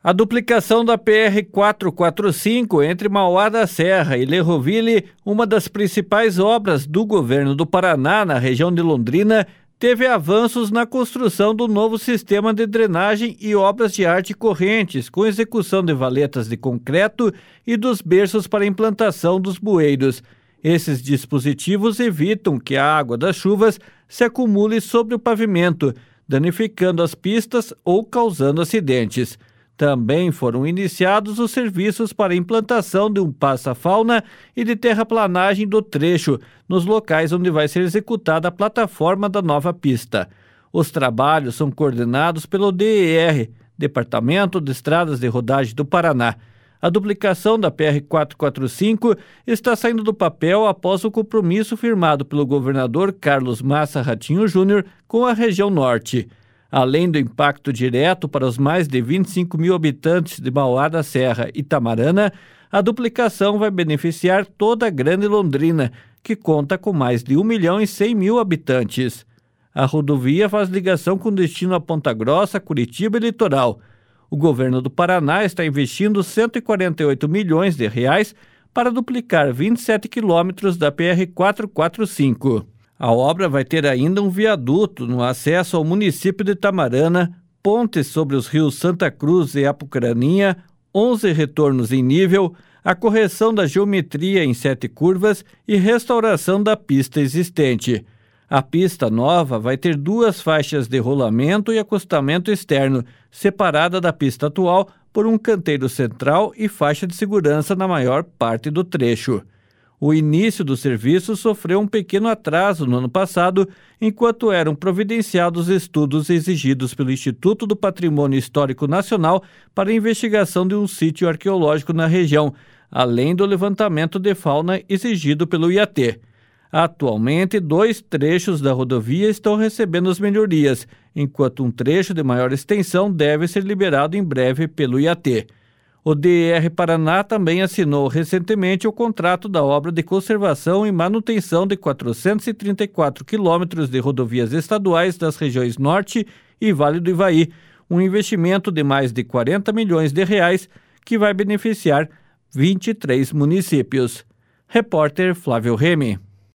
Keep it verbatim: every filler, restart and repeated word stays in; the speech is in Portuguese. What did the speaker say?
A duplicação da P R quatrocentos e quarenta e cinco entre Mauá da Serra e Lerroville, uma das principais obras do governo do Paraná na região de Londrina, teve avanços na construção do novo sistema de drenagem e obras de arte correntes, com execução de valetas de concreto e dos berços para implantação dos bueiros. Esses dispositivos evitam que a água das chuvas se acumule sobre o pavimento, danificando as pistas ou causando acidentes. Também foram iniciados os serviços para a implantação de um passa-fauna e de terraplanagem do trecho, nos locais onde vai ser executada a plataforma da nova pista. Os trabalhos são coordenados pelo D E R, Departamento de Estradas de Rodagem do Paraná. A duplicação da P R quatrocentos e quarenta e cinco está saindo do papel após o compromisso firmado pelo governador Carlos Massa Ratinho Júnior com a região norte. Além do impacto direto para os mais de vinte e cinco mil habitantes de Mauá da Serra e Tamarana, a duplicação vai beneficiar toda a Grande Londrina, que conta com mais de um milhão e cem mil habitantes. A rodovia faz ligação com destino a Ponta Grossa, Curitiba e Litoral. O governo do Paraná está investindo cento e quarenta e oito milhões de reais para duplicar vinte e sete quilômetros da P R quatrocentos e quarenta e cinco. A obra vai ter ainda um viaduto no acesso ao município de Tamarana, pontes sobre os rios Santa Cruz e Apucaraninha, onze retornos em nível, a correção da geometria em sete curvas e restauração da pista existente. A pista nova vai ter duas faixas de rolamento e acostamento externo, separada da pista atual por um canteiro central e faixa de segurança na maior parte do trecho. O início do serviço sofreu um pequeno atraso no ano passado, enquanto eram providenciados estudos exigidos pelo Instituto do Patrimônio Histórico Nacional para a investigação de um sítio arqueológico na região, além do levantamento de fauna exigido pelo I A T. Atualmente, dois trechos da rodovia estão recebendo as melhorias, enquanto um trecho de maior extensão deve ser liberado em breve pelo I A T. O D E R Paraná também assinou recentemente o contrato da obra de conservação e manutenção de quatrocentos e trinta e quatro quilômetros de rodovias estaduais das regiões Norte e Vale do Ivaí, um investimento de mais de quarenta milhões de reais que vai beneficiar vinte e três municípios. Repórter Flávio Remy.